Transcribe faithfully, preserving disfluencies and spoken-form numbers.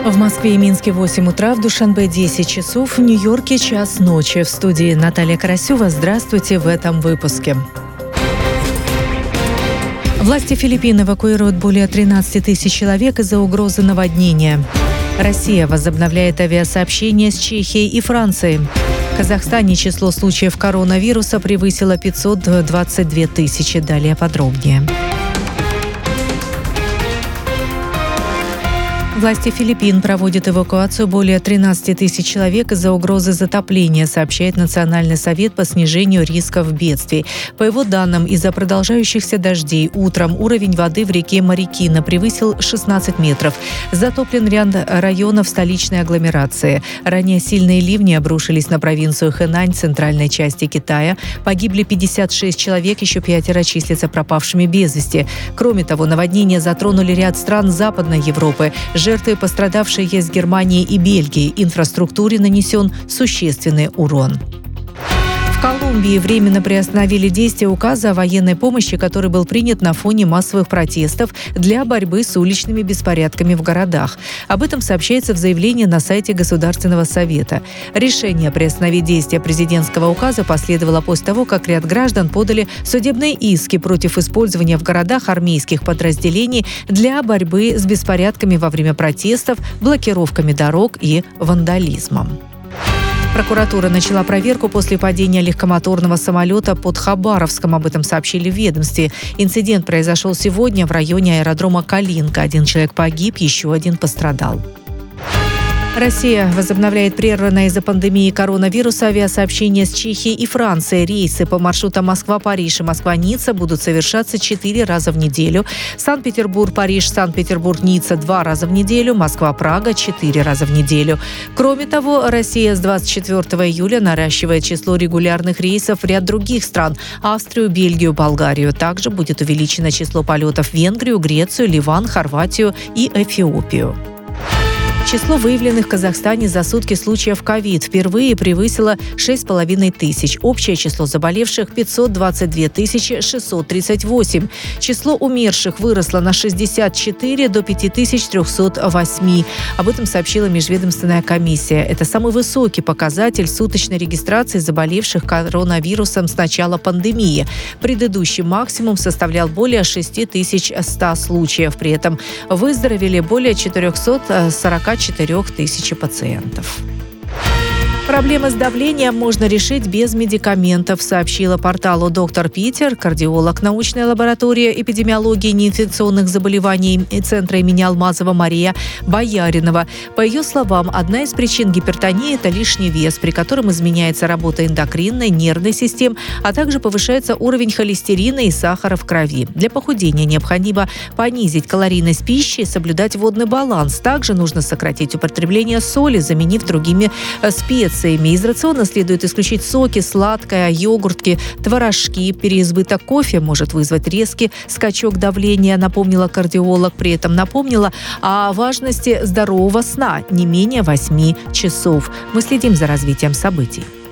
В Москве и Минске восемь утра, в Душанбе десять часов, в Нью-Йорке час ночи. В студии Наталья Карасева. Здравствуйте в этом выпуске. Власти Филиппин эвакуируют более тринадцати тысяч человек из-за угрозы наводнения. Россия возобновляет авиасообщение с Чехией и Францией. В Казахстане число случаев коронавируса превысило пятьсот двадцать две тысячи. Далее подробнее. Власти Филиппин проводят эвакуацию более тринадцати тысяч человек из-за угрозы затопления, сообщает Национальный совет по снижению рисков бедствий. По его данным, из-за продолжающихся дождей утром уровень воды в реке Марикина превысил шестнадцать метров. Затоплен ряд районов столичной агломерации. Ранее сильные ливни обрушились на провинцию Хэнань, центральной части Китая. Погибли пятьдесят шесть человек, еще пятеро числятся пропавшими без вести. Кроме того, наводнения затронули ряд стран Западной Европы. Жертвы, пострадавшие, есть в Германии и Бельгии. Инфраструктуре нанесен существенный урон. В Колумбии временно приостановили действие указа о военной помощи, который был принят на фоне массовых протестов для борьбы с уличными беспорядками в городах. Об этом сообщается в заявлении на сайте Государственного совета. Решение приостановить действие президентского указа последовало после того, как ряд граждан подали судебные иски против использования в городах армейских подразделений для борьбы с беспорядками во время протестов, блокировками дорог и вандализмом. Прокуратура начала проверку после падения легкомоторного самолета под Хабаровском. Об этом сообщили в ведомстве. Инцидент произошел сегодня в районе аэродрома Калинка. Один человек погиб, еще один пострадал. Россия возобновляет прерванное из-за пандемии коронавируса авиасообщение с Чехией и Францией. Рейсы по маршрутам Москва-Париж и Москва-Ницца будут совершаться четыре раза в неделю. Санкт-Петербург-Париж, Санкт-Петербург-Ницца два раза в неделю. Москва-Прага четыре раза в неделю. Кроме того, Россия с двадцать четвёртого июля наращивает число регулярных рейсов в ряд других стран – Австрию, Бельгию, Болгарию. Также будет увеличено число полетов в Венгрию, Грецию, Ливан, Хорватию и Эфиопию. Число выявленных в Казахстане за сутки случаев ковид впервые превысило шесть с половиной тысяч. Общее число заболевших – пятьсот двадцать две тысячи шестьсот тридцать восемь. Число умерших выросло на шестьдесят четыре до пяти тысяч трёхсот восьми. Об этом сообщила межведомственная комиссия. Это самый высокий показатель суточной регистрации заболевших коронавирусом с начала пандемии. Предыдущий максимум составлял более шести тысяч ста случаев. При этом выздоровели более четырехсот сорока четырёх тысяч пациентов. Проблемы с давлением можно решить без медикаментов, сообщила порталу «Доктор Питер» кардиолог научной лаборатории эпидемиологии неинфекционных заболеваний Центра имени Алмазова Мария Бояринова. По ее словам, одна из причин гипертонии – это лишний вес, при котором изменяется работа эндокринной, нервной систем, а также повышается уровень холестерина и сахара в крови. Для похудения необходимо понизить калорийность пищи и соблюдать водный баланс. Также нужно сократить употребление соли, заменив другими специями. Из рациона следует исключить соки, сладкое, йогуртки, творожки. Переизбыток кофе может вызвать резкий скачок давления, напомнила кардиолог. При этом напомнила о важности здорового сна не менее восьми часов. Мы следим за развитием событий.